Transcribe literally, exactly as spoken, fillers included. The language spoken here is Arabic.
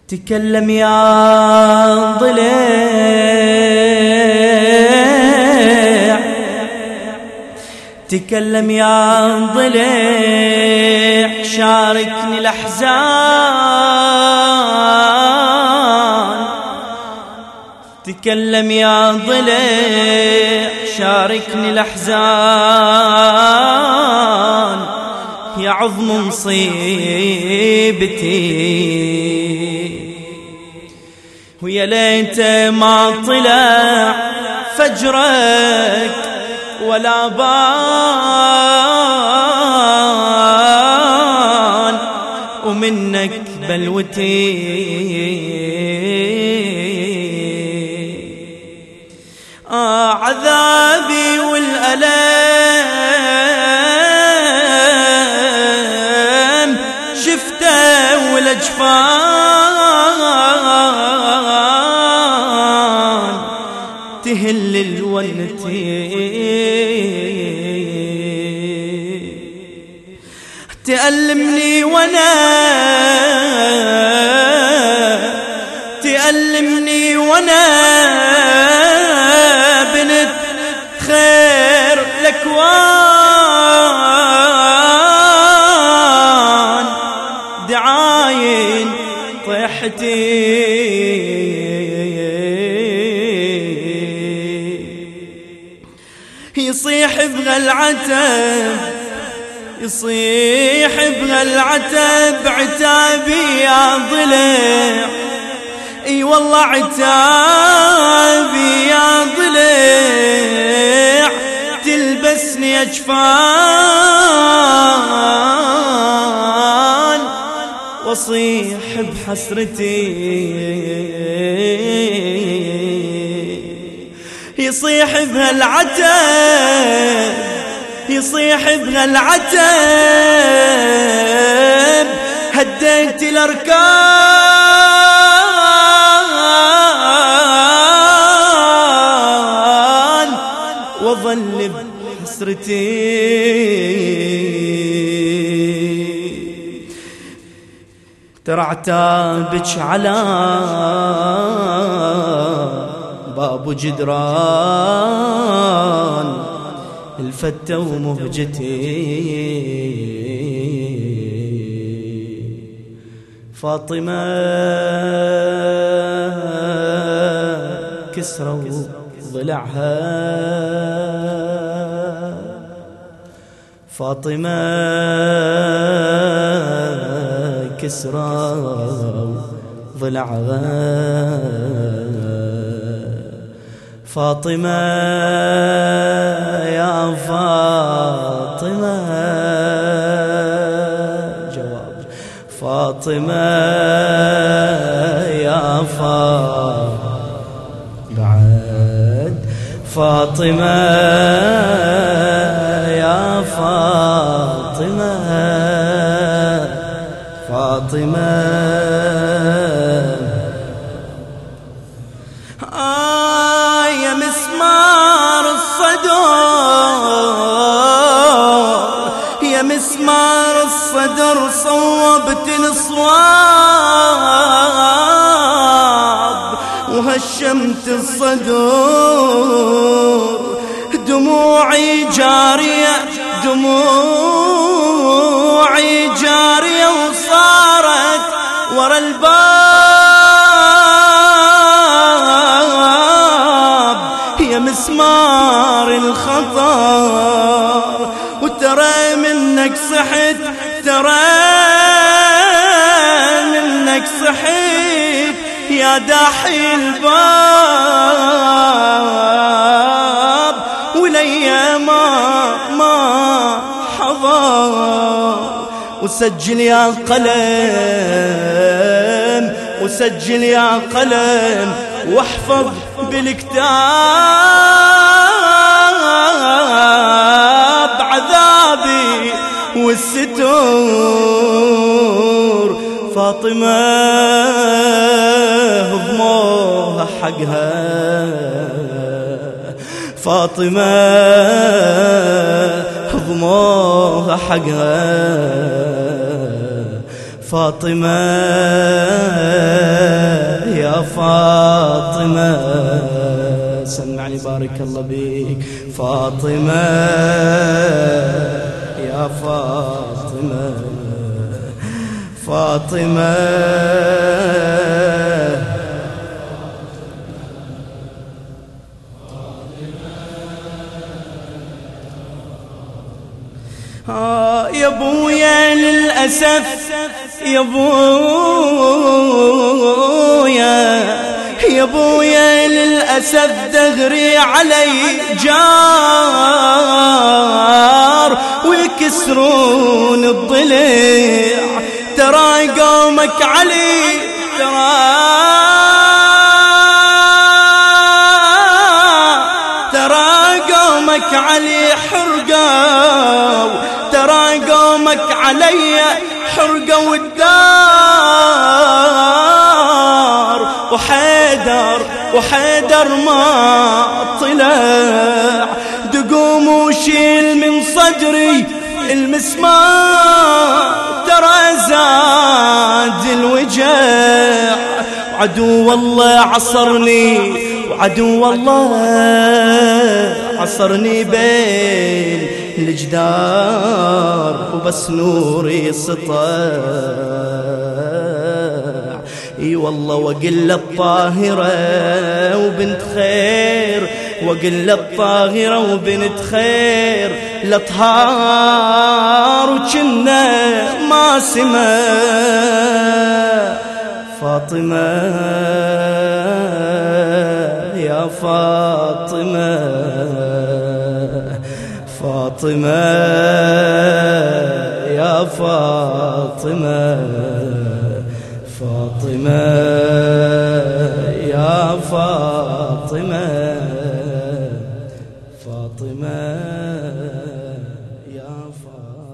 تكلم يا ضليع، تكلم يا ضليع، شاركني الأحزان. تكلم يا ضليع، شاركني الأحزان. يا عظم مصيبتي ويا ليت ما طلع فجرك ولا بان، ومنك بلوتي. آه عذابي والألم شفته والأجفان تهل الونتي. تألمني وانا تألمني وانا بنت خير الأكوان، دعاين طيحتي يصيح بغى العتب، يصيح بغى العتب عتابي يا ضليع. اي والله عتابي يا ضليع، تلبسني اجفان واصيح بحسرتي. يصيح بها العتب، يصيح بها العتب، هديت الأركان وظل بحسرتي. ترى عتابك على باب جدران الفتة ومهجتي. فاطمة كسروا ضلعها، فاطمة كسروا ضلعها. فاطمة يا فاطمة جواب، فاطمة يا فاطمة بعد، فاطمة يا فاطمة، فاطمة آه يا مسمار الصدر، يا مسمار الصدر صوبت الصواب وهشمت الصدور. دموعي جارية، دموعي جارية وصارت ورا الباب. يا مسمار الخطر وترى منك صحت، ترى منك صحت يا داحي الباب. وليا ما ما حضر. وسجل يا قلم، وسجل يا قلم، واحفظ بالكتاب عذابي والستور. فاطمة هضموها حقها، فاطمة هضموها حقها، فاطمة سمعني بارك الله بيك. فاطمة يا فاطمة فاطمة آه يا بويا للأسف يا بويا يا بويا للأسف دغري علي جار ويكسرون الضلع ترى قومك علي ترى ترى قومك علي حرقوا ترى قومك علي حرقوا الدار وحيدر وحيدر ما طلع دقوم وشيل من صدري المسمار ترى زاد الوجع عدو الله عصرني وعدو الله عصرني بين الجدار وبس نوري سطع اي والله وقل الطاهرة وبنت خير وقل الطاهرة وبنت خير لطهار وكنا ما سمع فاطمة يا فاطمة فاطمة يا فاطمة فاطمة يا فاطمة فاطمة يا فاطمة